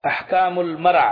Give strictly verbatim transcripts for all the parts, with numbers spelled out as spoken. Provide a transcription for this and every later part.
احکام المرأة،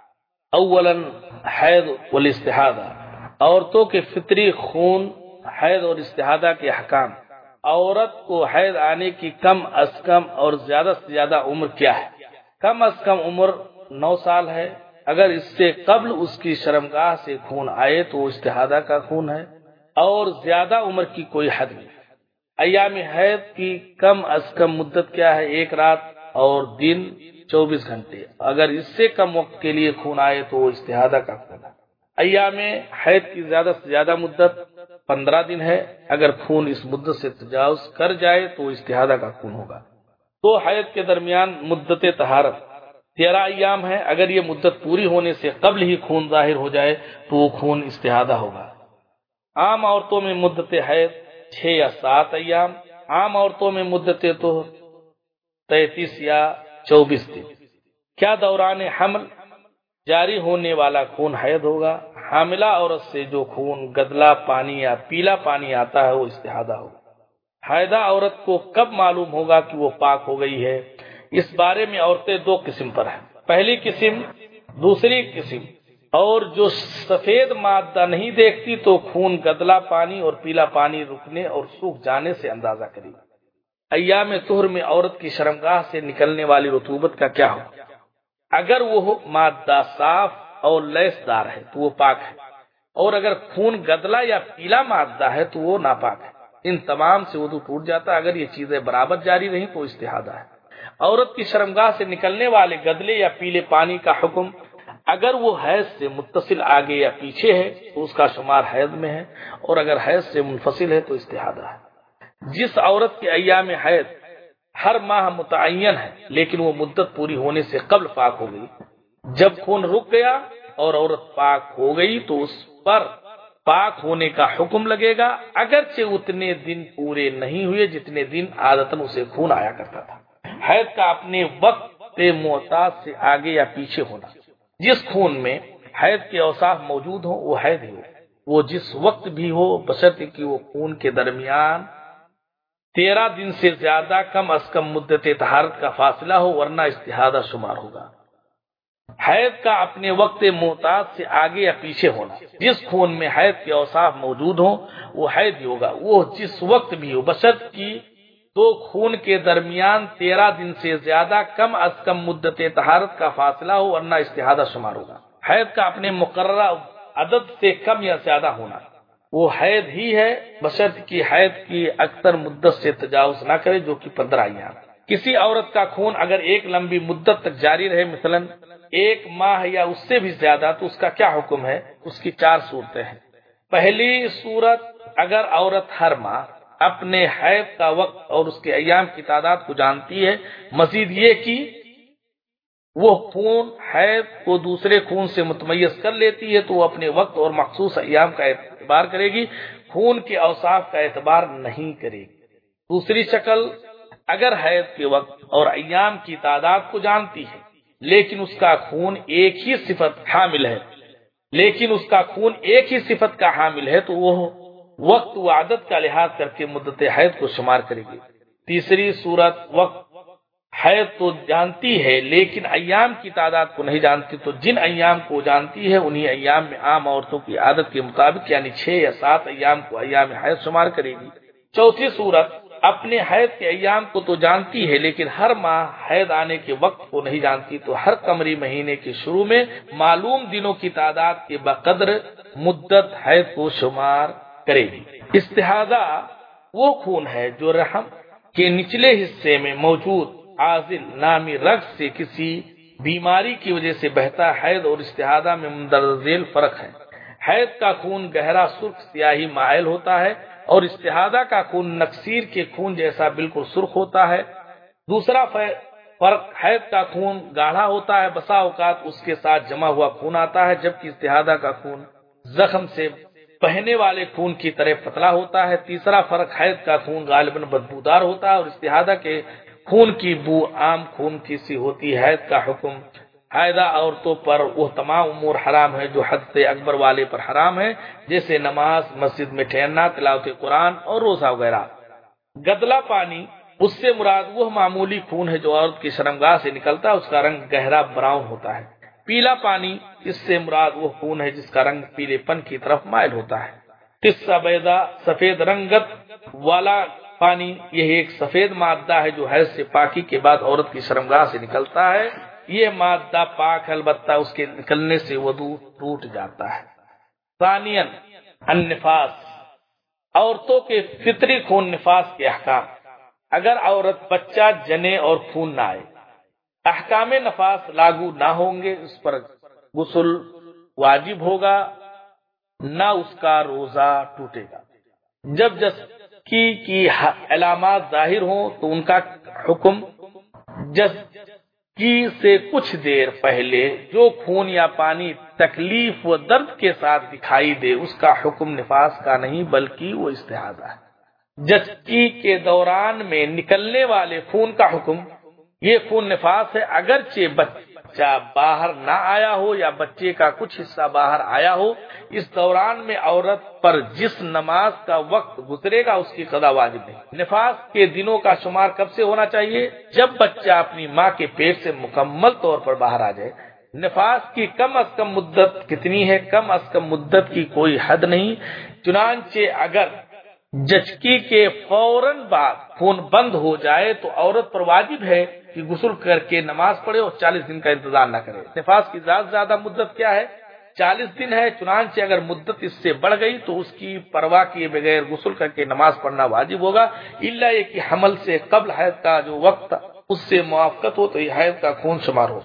اولا حیض والاستحاضہ، عورتوں کے فطری خون، حیض اور استحاضہ کے احکام۔ عورت کو حیض آنے کی کم از کم اور زیادہ سے زیادہ عمر کیا ہے؟ کم از کم عمر نو سال ہے۔ اگر اس سے قبل اس کی شرمگاہ سے خون آئے تو وہ استحاضہ کا خون ہے، اور زیادہ عمر کی کوئی حد نہیں۔ ایام حیض کی کم از کم مدت کیا ہے؟ ایک رات اور دن چوبیس گھنٹے۔ اگر اس سے کم وقت کے لیے خون آئے تو وہ استحاضہ کا خون ہے۔ ایام حیض کی زیادہ سے زیادہ مدت پندرہ دن ہے۔ اگر خون اس مدت سے تجاوز کر جائے تو استحاضہ کا خون ہوگا۔ تو حیض کے درمیان مدت طہارت تیرہ ایام ہے۔ اگر یہ مدت پوری ہونے سے قبل ہی خون ظاہر ہو جائے تو وہ خون استحاضہ ہوگا۔ عام عورتوں میں مدت حیض چھ یا سات ایام، عام عورتوں میں مدت طہر تینتیس یا چوبیس دن۔ کیا دوران حمل جاری ہونے والا خون حیض ہوگا؟ حاملہ عورت سے جو خون گدلا پانی یا پیلا پانی آتا ہے وہ استحاضہ ہوگا۔ حائضہ عورت کو کب معلوم ہوگا کہ وہ پاک ہو گئی ہے؟ اس بارے میں عورتیں دو قسم پر ہیں، پہلی قسم، دوسری قسم۔ اور جو سفید مادہ نہیں دیکھتی تو خون گدلا پانی اور پیلا پانی رکنے اور سوکھ جانے سے اندازہ کرے گی۔ ایام طہر میں عورت کی شرمگاہ سے نکلنے والی رطوبت کا کیا ہو؟ اگر وہ مادہ صاف اور لیس دار ہے تو وہ پاک ہے، اور اگر خون گدلا یا پیلا مادہ ہے تو وہ ناپاک ہے۔ ان تمام سے وضو ٹوٹ جاتا ہے۔ اگر یہ چیزیں برابر جاری رہیں تو استحاضہ ہے۔ عورت کی شرمگاہ سے نکلنے والے گدلے یا پیلے پانی کا حکم، اگر وہ حیض سے متصل آگے یا پیچھے ہے تو اس کا شمار حیض میں ہے، اور اگر حیض سے منفصل ہے تو استحاضہ ہے۔ جس عورت کے ایام حیض ہر ماہ متعین ہے لیکن وہ مدت پوری ہونے سے قبل پاک ہو گئی، جب خون رک گیا اور عورت پاک ہو گئی تو اس پر پاک ہونے کا حکم لگے گا، اگرچہ اتنے دن پورے نہیں ہوئے جتنے دن عادتاً اسے خون آیا کرتا تھا۔ حیض کا اپنے وقت معتاد سے آگے یا پیچھے ہونا، جس خون میں حیض کے اوصاف موجود ہوں وہ حیض ہی ہو، وہ جس وقت بھی ہو، بشرطے کہ وہ خون کے درمیان تیرہ دن سے زیادہ کم از کم مدت طہارت کا فاصلہ ہو، ورنہ استحاضہ شمار ہوگا۔ حیض کا اپنے وقت معتاد سے آگے یا پیچھے ہونا، جس خون میں حیض کے اوصاف موجود ہوں وہ حیض ہی ہوگا، وہ جس وقت بھی ہو، بشرط کہ دو خون کے درمیان تیرہ دن سے زیادہ کم از کم مدت طہارت کا فاصلہ ہو، ورنہ استحاضہ شمار ہوگا۔ حیض کا اپنے مقررہ عدد سے کم یا زیادہ ہونا، وہ حیض ہی ہے، بشرط کہ حیض کی اکثر مدت سے تجاوز نہ کرے جو کہ پندرہ ایام۔ کسی عورت کا خون اگر ایک لمبی مدت تک جاری رہے، مثلا ایک ماہ یا اس سے بھی زیادہ، تو اس کا کیا حکم ہے؟ اس کی چار صورتیں ہیں۔ پہلی صورت، اگر عورت ہر ماہ اپنے حیض کا وقت اور اس کے ایام کی تعداد کو جانتی ہے، مزید یہ کہ وہ خون حیض کو دوسرے خون سے متمیز کر لیتی ہے تو وہ اپنے وقت اور مخصوص ایام کا اعتبار کرے گی، خون کے اوصاف کا اعتبار نہیں کرے گی۔ دوسری شکل، اگر حیض کے وقت اور ایام کی تعداد کو جانتی ہے لیکن اس کا خون ایک ہی صفت حامل ہے لیکن اس کا خون ایک ہی صفت کا حامل ہے تو وہ وقت و عدد کا لحاظ کر کے مدت حیض کو شمار کرے گی۔ تیسری صورت، وقت حیض تو جانتی ہے لیکن ایام کی تعداد کو نہیں جانتی، تو جن ایام کو جانتی ہے انہی ایام میں عام عورتوں کی عادت کے مطابق یعنی چھ یا سات ایام کو ایام حیض شمار کرے گی۔ چوتھی صورت، اپنے حیض کے ایام کو تو جانتی ہے لیکن ہر ماہ حیض آنے کے وقت کو نہیں جانتی، تو ہر قمری مہینے کے شروع میں معلوم دنوں کی تعداد کے بقدر مدت حیض کو شمار کرے گی۔ استحاضہ وہ خون ہے جو رحم کے نچلے حصے میں موجود عازل نامی رگ سے کسی بیماری کی وجہ سے بہتا ہے۔ حیض اور استحاضہ میں مندرجہ ذیل فرق ہے۔ حیض کا خون گہرا سرخ سیاہی مائل ہوتا ہے اور استحاضہ کا خون نکسیر کے خون جیسا بالکل سرخ ہوتا ہے۔ دوسرا فرق، حیض کا خون گاڑھا ہوتا ہے، بسا اوقات اس کے ساتھ جمع ہوا خون آتا ہے، جبکہ استحاضہ کا خون زخم سے بہنے والے خون کی طرح پتلا ہوتا ہے۔ تیسرا فرق، حیض کا خون غالباً بدبودار ہوتا ہے اور استحاضہ کے خون کی بو عام خون کی سی ہوتی ہے۔ حیض کا حکم، حائضہ عورتوں پر وہ تمام امور حرام ہے جو حد سے اکبر والے پر حرام ہے، جیسے نماز، مسجد میں ٹھہرنا، تلاوت قرآن اور روزہ وغیرہ۔ گدلا پانی اس سے مراد وہ معمولی خون ہے جو عورت کی شرمگاہ سے نکلتا ہے، اس کا رنگ گہرا براؤن ہوتا ہے۔ پیلا پانی، اس سے مراد وہ خون ہے جس کا رنگ پیلے پن کی طرف مائل ہوتا ہے۔ قصہ بیضا، سفید رنگت والا پانی، یہ ایک سفید مادہ ہے جو حیض سے پاکی کے بعد عورت کی شرمگاہ سے نکلتا ہے۔ یہ مادہ پاک ہے، البتہ اس کے نکلنے سے وضو ٹوٹ جاتا ہے۔ ثانیاً النفاس، عورتوں کے فطری خون نفاس کے احکام۔ اگر عورت بچہ جنے اور خون نہ آئے، احکام نفاس لاگو نہ ہوں گے، اس پر غسل واجب ہوگا، نہ اس کا روزہ ٹوٹے گا۔ جب جسکی کی علامات ظاہر ہوں تو ان کا حکم، جسکی سے کچھ دیر پہلے جو خون یا پانی تکلیف و درد کے ساتھ دکھائی دے، اس کا حکم نفاس کا نہیں بلکہ وہ استحاضہ ہے۔ جسکی کے دوران میں نکلنے والے خون کا حکم، یہ خون نفاس ہے اگرچہ بچہ باہر نہ آیا ہو یا بچے کا کچھ حصہ باہر آیا ہو۔ اس دوران میں عورت پر جس نماز کا وقت گزرے گا اس کی قضا واجب نہیں۔ نفاس کے دنوں کا شمار کب سے ہونا چاہیے؟ جب بچہ اپنی ماں کے پیٹ سے مکمل طور پر باہر آ جائے۔ نفاس کی کم از کم مدت کتنی ہے؟ کم از کم مدت کی کوئی حد نہیں، چنانچہ اگر جچکی کے فوراً بعد خون بند ہو جائے تو عورت پر واجب ہے کہ غسل کر کے نماز پڑھے اور چالیس دن کا انتظار نہ کرے۔ نفاس کی زیادہ زیادہ مدت کیا ہے؟ چالیس دن ہے، چنانچہ اگر مدت اس سے بڑھ گئی تو اس کی پرواہ کیے بغیر غسل کر کے نماز پڑھنا واجب ہوگا، الا یہ کہ حمل سے قبل حیض کا جو وقت اس سے موافقت ہو تو یہ حیض کا خون شمار ہو۔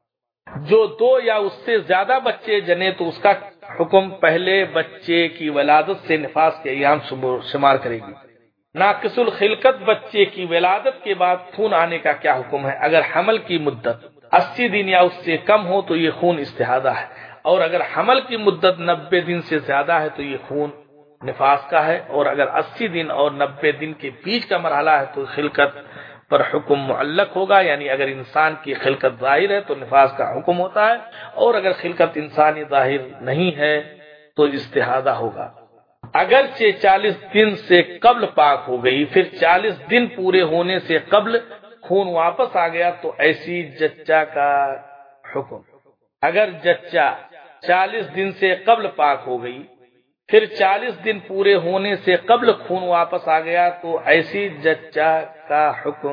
جو دو یا اس سے زیادہ بچے جنے تو اس کا حکم پہلے بچے کی ولادت سے نفاس کے ایام شمار کرے گی۔ ناقص الخلقت بچے کی ولادت کے بعد خون آنے کا کیا حکم ہے؟ اگر حمل کی مدت اسی دن یا اس سے کم ہو تو یہ خون استحاضہ ہے، اور اگر حمل کی مدت نبے دن سے زیادہ ہے تو یہ خون نفاس کا ہے، اور اگر اسی دن اور نبے دن کے بیچ کا مرحلہ ہے تو خلقت پر حکم معلق ہوگا، یعنی اگر انسان کی خلقت ظاہر ہے تو نفاس کا حکم ہوتا ہے، اور اگر خلقت انسانی ظاہر نہیں ہے تو استحاضہ ہوگا۔ اگرچہ چالیس دن سے قبل پاک ہو گئی، پھر چالیس دن پورے ہونے سے قبل خون واپس آ گیا تو ایسی جچہ کا حکم۔ اگر جچہ چالیس دن سے قبل پاک ہو گئی، پھر چالیس دن پورے ہونے سے قبل خون واپس آ گیا تو ایسی جچہ کا حکم۔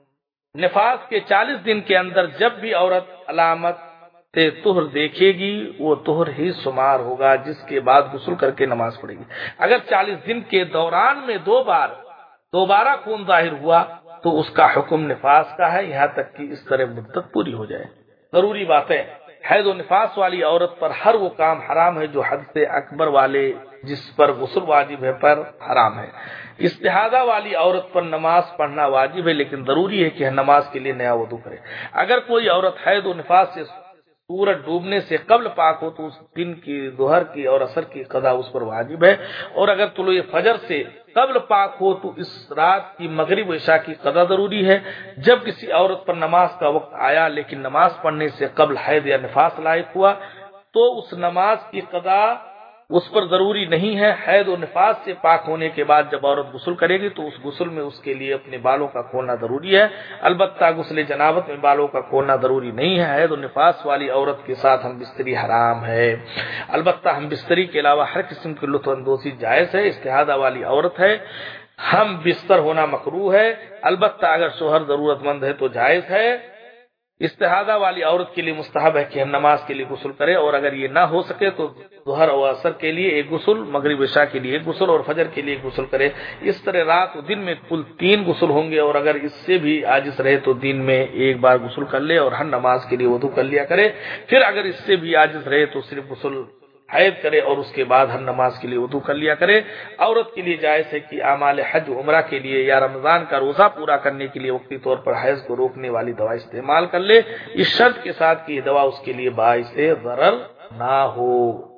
نفاس کے چالیس دن کے اندر جب بھی عورت علامت طہر دیکھے گی وہ طہر ہی شمار ہوگا، جس کے بعد غسل کر کے نماز پڑھے گی۔ اگر چالیس دن کے دوران میں دو بار دوبارہ خون ظاہر ہوا تو اس کا حکم نفاس کا ہے، یہاں تک کہ اس طرح مدت پوری ہو جائے۔ ضروری باتیں، حیض و نفاس والی عورت پر ہر وہ کام حرام ہے جو حد سے اکبر والے جس پر غسل واجب ہے پر حرام ہے۔ استحاضہ والی عورت پر نماز پڑھنا واجب ہے، لیکن ضروری ہے کہ نماز کے لیے نیا وضو کرے۔ اگر کوئی عورت حیض و نفاس سے سورج ڈوبنے سے قبل پاک ہو تو اس دن کی ظہر کی اور عصر کی قضا اس پر واجب ہے، اور اگر طلوع فجر سے قبل پاک ہو تو اس رات کی مغرب و عشاء کی قضا ضروری ہے۔ جب کسی عورت پر نماز کا وقت آیا لیکن نماز پڑھنے سے قبل حیض یا نفاس لاحق ہوا تو اس نماز کی قضا اس پر ضروری نہیں ہے۔ حیض و نفاس سے پاک ہونے کے بعد جب عورت غسل کرے گی تو اس غسل میں اس کے لیے اپنے بالوں کا کھولنا ضروری ہے، البتہ غسل جنابت میں بالوں کا کھولنا ضروری نہیں ہے۔ حیض و نفاس والی عورت کے ساتھ ہم بستری حرام ہے، البتہ ہم بستری کے علاوہ ہر قسم کی لطف اندوزی جائز ہے۔ استحاضہ والی عورت ہے، ہم بستر ہونا مکروہ ہے، البتہ اگر شوہر ضرورت مند ہے تو جائز ہے۔ استحاضہ والی عورت کے لیے مستحب ہے کہ ہم نماز کے لیے غسل کرے، اور اگر یہ نہ ہو سکے تو ظہر اور عصر کے لیے ایک غسل، مغرب عشاء کے لیے ایک غسل اور فجر کے لیے ایک غسل کرے۔ اس طرح رات و دن میں کل تین غسل ہوں گے، اور اگر اس سے بھی عاجز رہے تو دن میں ایک بار غسل کر لے اور ہر نماز کے لیے وضو کر لیا کرے۔ پھر اگر اس سے بھی عاجز رہے تو صرف غسل حیض کرے اور اس کے بعد ہر نماز کے لیے وضو کر لیا کرے۔ عورت کے لیے جائز ہے کہ اعمال حج و عمرہ کے لیے یا رمضان کا روزہ پورا کرنے کے لیے وقتی طور پر حیض کو روکنے والی دوا استعمال کر لے، اس شرط کے ساتھ کہ یہ دوا اس کے لیے باعث ضرر نہ ہو۔